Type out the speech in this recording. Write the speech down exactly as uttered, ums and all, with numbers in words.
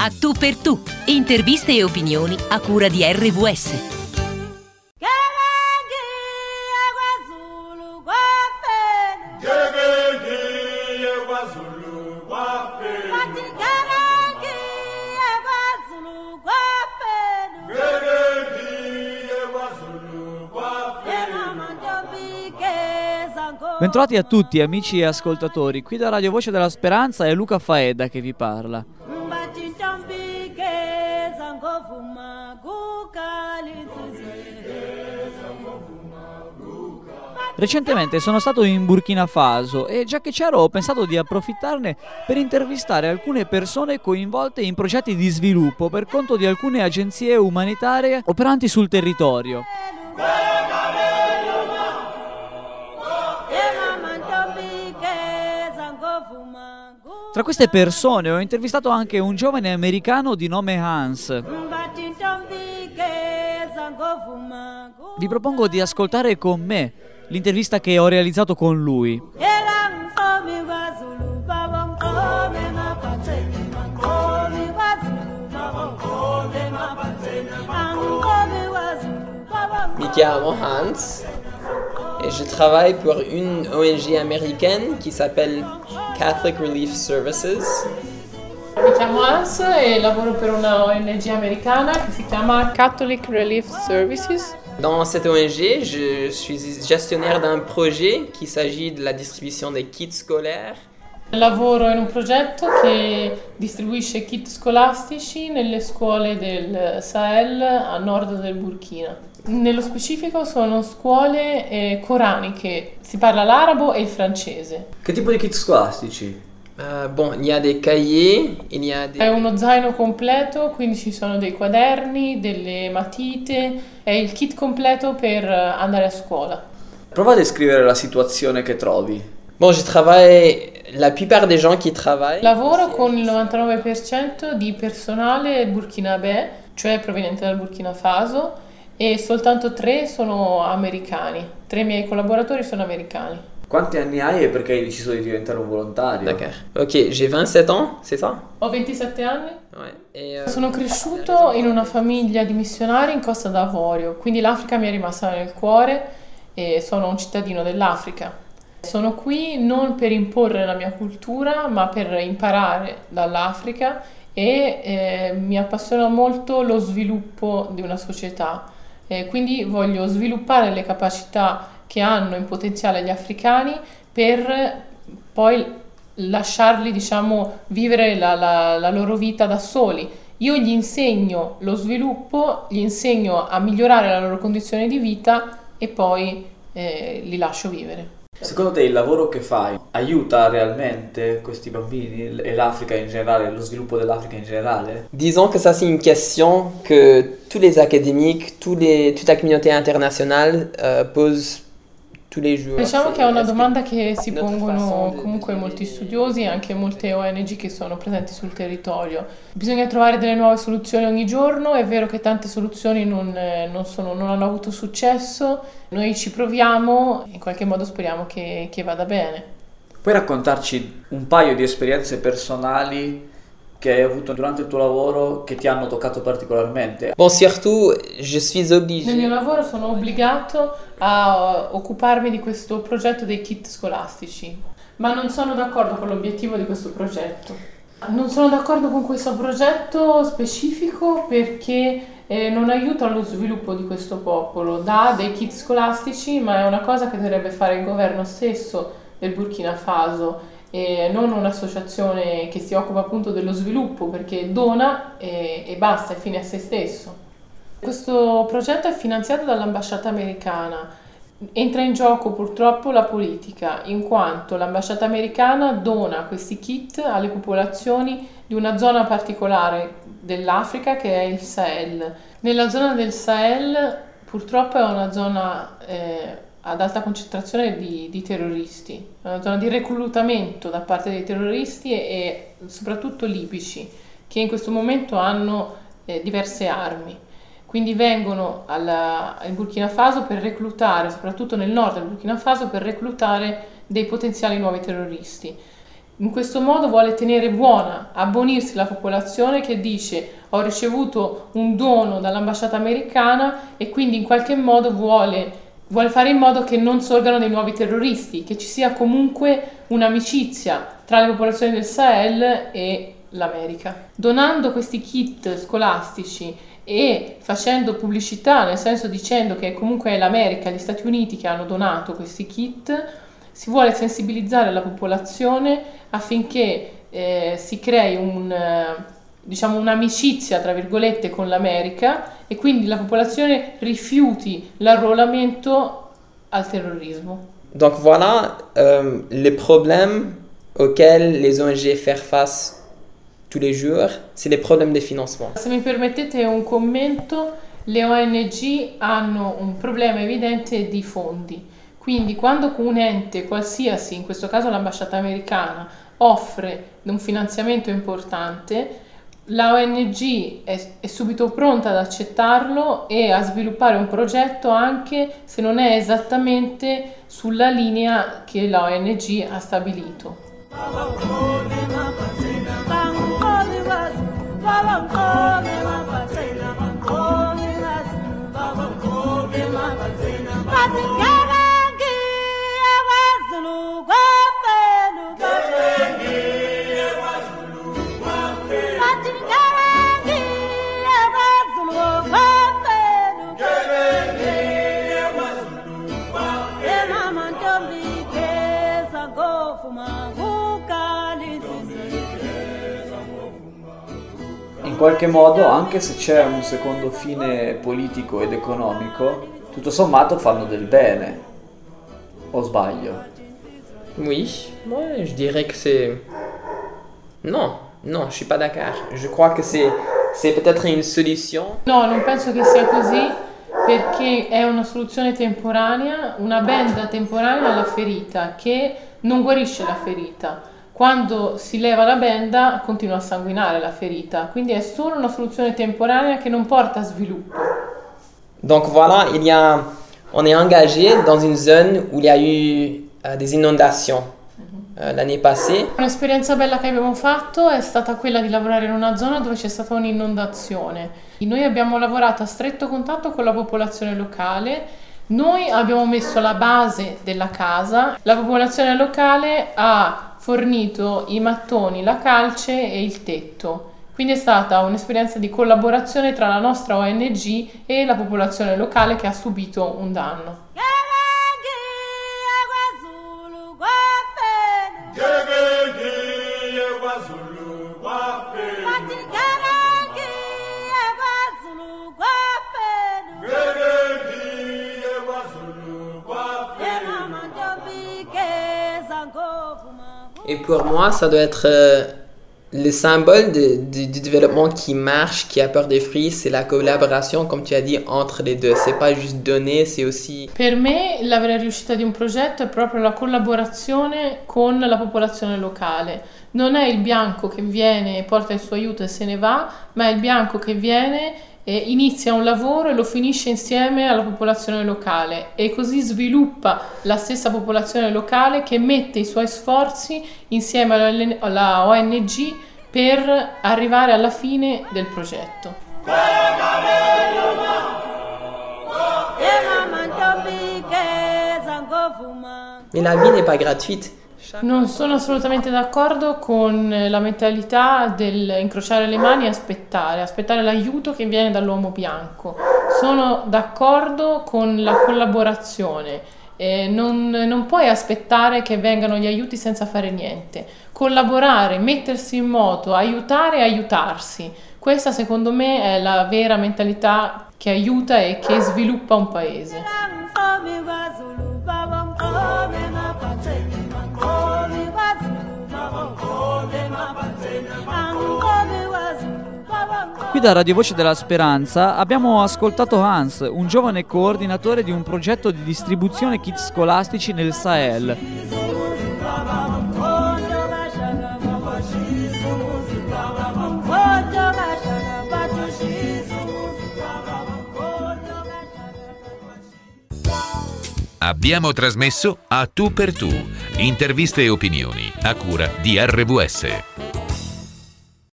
A Tu per Tu, interviste e opinioni a cura di R V S. Bentrovati a tutti amici e ascoltatori, qui da Radio Voce della Speranza è Luca Faeda che vi parla. Recentemente sono stato in Burkina Faso e già che c'ero ho pensato di approfittarne per intervistare alcune persone coinvolte in progetti di sviluppo per conto di alcune agenzie umanitarie operanti sul territorio. Tra queste persone ho intervistato anche un giovane americano di nome Hans. Vi propongo di ascoltare con me l'intervista che ho realizzato con lui. Mi chiamo Hans et je travaille pour une O N G américaine qui s'appelle Catholic Relief Services. Mi chiamo Hans e lavoro per una O N G americana che si chiama Catholic Relief Services. Dans cette O N G, je suis gestionnaire d'un projet qui s'agit de la distribution des kits scolaires. Lavoro in un progetto che distribuisce kit scolastici nelle scuole del Sahel a nord del Burkina. Nello specifico sono scuole eh, coraniche, si parla l'arabo e il francese. Che tipo di kit scolastici? Uh, bon, il y a des cahiers, il y a des... È uno zaino completo, quindi ci sono dei quaderni, delle matite, è il kit completo per andare a scuola. Prova a descrivere la situazione che trovi. Bon, je travaille, la plupart des gens qui travaillent... Lavoro con il novantanove per cento di personale burkinabè, cioè proveniente dal Burkina Faso, e soltanto tre sono americani. Tre miei collaboratori sono americani. Quanti anni hai e perché hai deciso di diventare un volontario? D'accord. Ok, j'ai vingt-sept ans, c'est ça? Ho ventisette anni. Ouais. Et, uh, Sono cresciuto in una famiglia di missionari in Costa d'Avorio, quindi l'Africa mi è rimasta nel cuore e sono un cittadino dell'Africa. Sono qui non per imporre la mia cultura, ma per imparare dall'Africa e eh, mi appassiona molto lo sviluppo di una società. Eh, quindi voglio sviluppare le capacità che hanno in potenziale gli africani per poi lasciarli, diciamo, vivere la, la, la loro vita da soli. Io gli insegno lo sviluppo, gli insegno a migliorare la loro condizione di vita e poi eh, li lascio vivere. Secondo te il lavoro che fai aiuta realmente questi bambini e l'Africa in generale, lo sviluppo dell'Africa in generale? Disons que ça c'est une question que tous les académiques, tous les, toute la communauté internationale euh, pose tous les jours. Diciamo che è una domanda che si notre pongono façon de- comunque de- molti studiosi e anche molte O N G che sono presenti sul territorio. Bisogna trovare delle nuove soluzioni ogni giorno, è vero che tante soluzioni non, eh, non sono- non hanno avuto successo, noi ci proviamo, in qualche modo speriamo che, che vada bene. Puoi raccontarci un paio di esperienze personali che hai avuto durante il tuo lavoro che ti hanno toccato particolarmente? Bon, surtout, je suis obligé. Nel mio lavoro sono obbligato a uh, occuparmi di questo progetto dei kit scolastici, ma non sono d'accordo con l'obiettivo di questo progetto. Non sono d'accordo con questo progetto specifico perché eh, non aiuta lo sviluppo di questo popolo. Dà dei kit scolastici, ma è una cosa che dovrebbe fare il governo stesso del Burkina Faso e non un'associazione che si occupa appunto dello sviluppo, perché dona e, e basta, è fine a se stesso. Questo progetto è finanziato dall'ambasciata americana. Entra in gioco purtroppo la politica, in quanto l'ambasciata americana dona questi kit alle popolazioni di una zona particolare dell'Africa che è il Sahel. Nella zona del Sahel purtroppo è una zona eh, ad alta concentrazione di, di terroristi, è una zona di reclutamento da parte dei terroristi e, e soprattutto libici, che in questo momento hanno eh, diverse armi. Quindi vengono alla, in Burkina Faso per reclutare, soprattutto nel nord del Burkina Faso, per reclutare dei potenziali nuovi terroristi. In questo modo vuole tenere buona, abbonirsi la popolazione che dice ho ricevuto un dono dall'ambasciata americana e quindi in qualche modo vuole, vuole fare in modo che non sorgano dei nuovi terroristi, che ci sia comunque un'amicizia tra le popolazioni del Sahel e l'America. Donando questi kit scolastici e facendo pubblicità, nel senso dicendo che comunque è l'America e gli Stati Uniti che hanno donato questi kit, si vuole sensibilizzare la popolazione affinché eh, si crei un, eh, diciamo un'amicizia tra virgolette con l'America e quindi la popolazione rifiuti l'arruolamento al terrorismo. Donc voilà euh, les problèmes auxquels les O N G font face tous les jours, c'est les problèmes de financement. Se mi permettete un commento, le O N G hanno un problema evidente di fondi. Quindi quando un ente qualsiasi, in questo caso l'ambasciata americana, offre un finanziamento importante, la O N G è, è subito pronta ad accettarlo e a sviluppare un progetto anche se non è esattamente sulla linea che la O N G ha stabilito. In qualche modo, anche se c'è un secondo fine politico ed economico, tutto sommato fanno del bene. O sbaglio? Oui, moi je dirais que c'est... Non, non, je suis pas d'accord. Je crois que c'est, c'est peut-être une solution. No, non penso che sia così perché è una soluzione temporanea, una benda temporanea alla ferita che non guarisce la ferita. Quando si leva la benda continua a sanguinare la ferita, quindi è solo una soluzione temporanea che non porta a sviluppo. Donc voilà, il y a, on est engagé dans une zone où il y a eu euh, des inondations euh, l'année passée. Un'esperienza bella che abbiamo fatto è stata quella di lavorare in una zona dove c'è stata un'inondazione. Noi abbiamo lavorato a stretto contatto con la popolazione locale. Noi abbiamo messo la base della casa, la popolazione locale ha fornito i mattoni, la calce e il tetto. Quindi è stata un'esperienza di collaborazione tra la nostra O N G e la popolazione locale che ha subito un danno. Et pour moi, ça doit être euh, le symbole de, de, du développement qui marche, qui apporte des fruits, c'est la collaboration, comme tu as dit, entre les deux. C'est pas juste donner, c'est aussi... Per me la vera riuscita di un progetto è proprio la collaborazione con la popolazione locale. Non è il bianco che viene, porta il suo aiuto e se ne va, ma è il bianco che viene e inizia un lavoro e lo finisce insieme alla popolazione locale e così sviluppa la stessa popolazione locale che mette i suoi sforzi insieme alla, alla O N G per arrivare alla fine del progetto. Mais la vie n'est pas gratuite. Non sono assolutamente d'accordo con la mentalità del incrociare le mani e aspettare, aspettare l'aiuto che viene dall'uomo bianco. Sono d'accordo con la collaborazione. Eh, non, non puoi aspettare che vengano gli aiuti senza fare niente. Collaborare, mettersi in moto, aiutare e aiutarsi. Questa secondo me è la vera mentalità che aiuta e che sviluppa un paese. Qui da Radio Voce della Speranza abbiamo ascoltato Hans, un giovane coordinatore di un progetto di distribuzione kit scolastici nel Sahel. Abbiamo trasmesso A Tu per Tu, interviste e opinioni a cura di R W S.